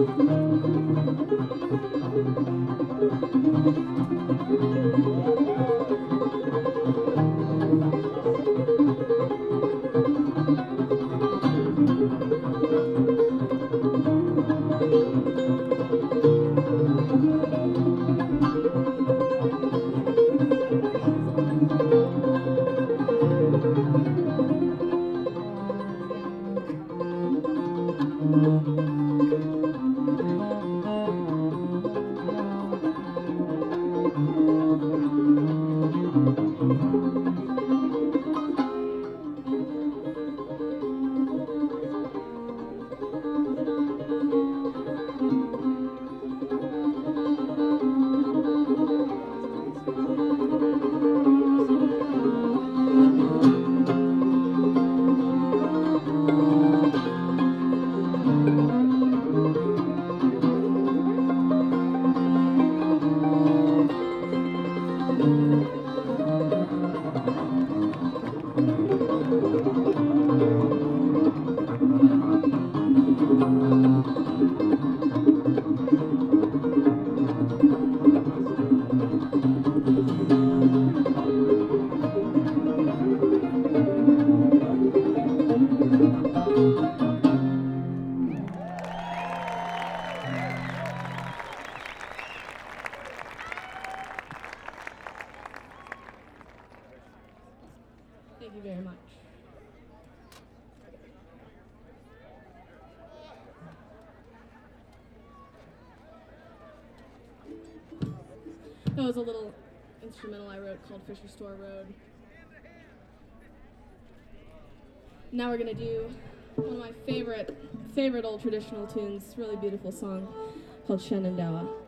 Thank you very much. That was a little instrumental I wrote called Fisher Store Road. Now we're gonna do one of my favorite old traditional tunes, really beautiful song called Shenandoah.